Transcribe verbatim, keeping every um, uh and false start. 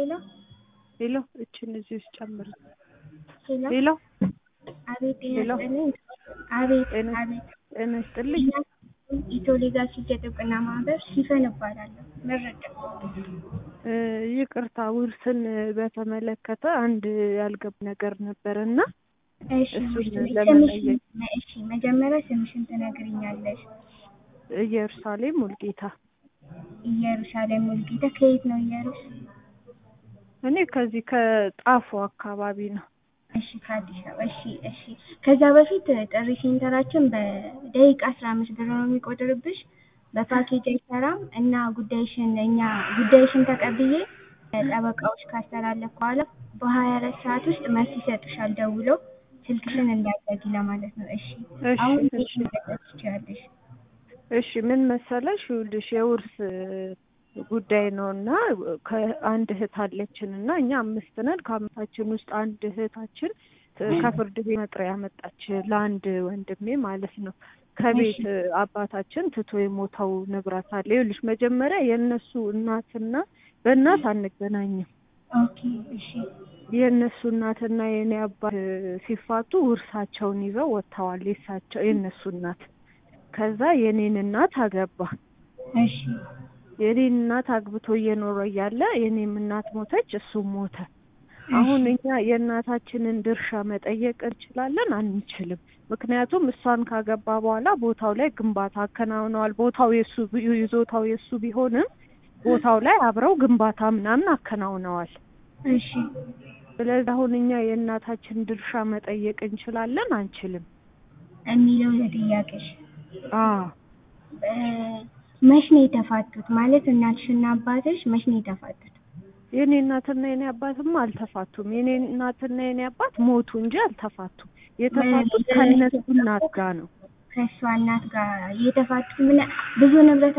ሄሎ ሄሎ እችን እዚህ ውስጥ ጨምር። ሄሎ ሄሎ አቤት ሄሎ ይመስልኝ አቤት ጤና አቤት ጤና ይስጥልኝ። ኢትዮ ሌጋሲ የጥብቅና ማህበር ሲፈን እባላለሁ። መረጃ እ ይቅርታ ውርስን በተመለከተ አንድ ያልገባ ነገር ነበርና እሺ እሱን ስምሽን ለመጠየቅ እሺ መጀመሪያ ስምሽን ትነግሪኛለሽ? ኢየሩሳሌም ሙልጌታ። ኢየሩሳሌም ሙልጌታ። ከየት ነው ኢየሩስ? እኔ ከዚህ ከጣፎ አካባቢ ነው። እሺ ከአዲስ አበባ። እሺ እሺ ከዛ በፊት ጥሪ ሴንተራችን በደቂቃ አስራ አምስት ብር ነው የሚቆጥርብሽ። በፓኬጅ አይሰራም እና ጉዳይሽን እኛ ጉዳይሽን ተቀብዬ ጠበቃዎች ካስተላለፍ በኋላ በሀያ አራት ሰዓት ውስጥ መልስ ይሰጥሻል ደውለው። ስልክሽን እንዳትዘጊ ለማለት ነው። እሺ አሁን እሺ መጠጥ ትችያለሽ። እሺ ምን መሰለሽ ይኸውልሽ የውርስ ጉዳይ ነውና ከአንድ እህት አለችንና እኛ አምስት ነን። ከአምስታችን ውስጥ አንድ እህታችን ከፍርድ ቤት መጥሪያ ያመጣች ለአንድ ወንድሜ ማለት ነው። ከቤት አባታችን ትቶ የሞተው ንብረት አለ። ይኸውልሽ መጀመሪያ የእነሱ እናትና በእናት አንገናኝም። ኦኬ እሺ የእነሱ እናትና የኔ አባት ሲፋቱ ውርሳቸውን ይዘው ወጥተዋል። የእሳቸው የእነሱ እናት ከዛ የኔን እናት አገባ። እሺ የኔን እናት አግብቶ እየኖረ እያለ የኔም እናት ሞተች፣ እሱም ሞተ። አሁን እኛ የእናታችንን ድርሻ መጠየቅ እንችላለን አንችልም? ምክንያቱም እሷን ካገባ በኋላ ቦታው ላይ ግንባታ አከናውነዋል። ቦታው የሱ ይዞታው የሱ ቢሆንም ቦታው ላይ አብረው ግንባታ ምናምን አከናውነዋል። እሺ ስለዚህ አሁን እኛ የእናታችን ድርሻ መጠየቅ እንችላለን አንችልም የሚለው ለጥያቄሽ? አዎ መች ነው የተፋቱት? ማለት እናትሽና አባትሽ መች ነው የተፋቱት? የኔ እናትና የኔ አባትማ አልተፋቱም። የኔ እናትና የኔ አባት ሞቱ እንጂ አልተፋቱም። የተፋቱት ከነሱ እናት ጋር ነው። ከእሷ እናት ጋር የተፋቱት ምን ብዙ ንብረት